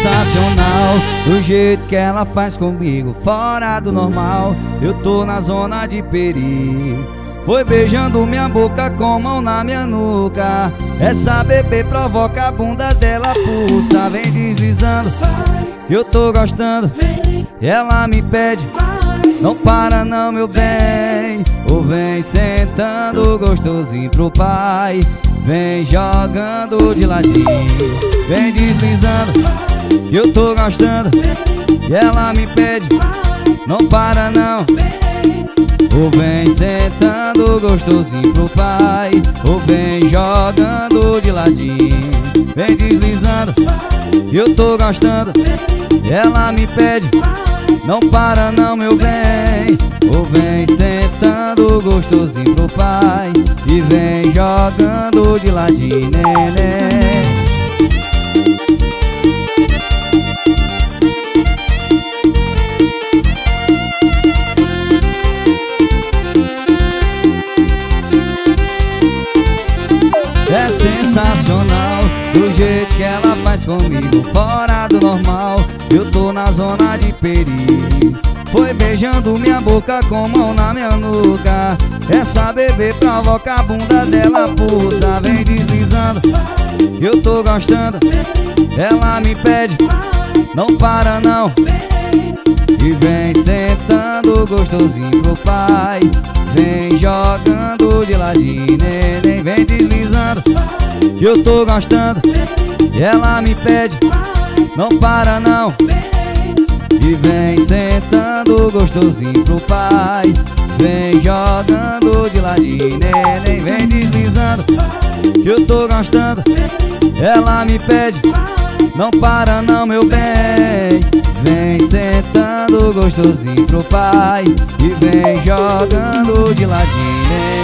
sensacional, do jeito que ela faz comigo, fora do normal. Eu tô na zona de perigo. Foi beijando minha boca com mão na minha nuca. Essa bebê provoca a bunda dela, pulsa. Vem deslizando, eu tô gostando. Ela me pede, não para não, meu bem. Ou vem sentando gostosinho pro pai. Vem jogando de ladinho, vem deslizando, eu tô gostando. E ela me pede, não para não. Ou vem sentando gostosinho pro pai. Ou vem jogando de ladinho, vem deslizando, eu tô gostando. E ela me pede, não para não, meu bem. Ou vem sentando gostosinho pro pai. E vem jogando de ladinho, neném. É sensacional, do jeito que ela faz comigo, fora do normal. Eu tô na zona de perigo. Foi beijando minha boca com mão na minha nuca. Essa bebê provoca a bunda dela, pulsa. Vem deslizando, eu tô gostando. Ela me pede, não para não. E vem sentando gostosinho pro pai. Vem jogando de ladinho, neném. Vem deslizando, eu tô gostando. E ela me pede, não para não. E vem sentando gostosinho pro pai. Vem jogando de ladinho, neném. Vem deslizando, eu tô gostando. Ela me pede, não para não, meu bem. Vem sentando gostosinho pro pai. E vem jogando de ladinho, neném.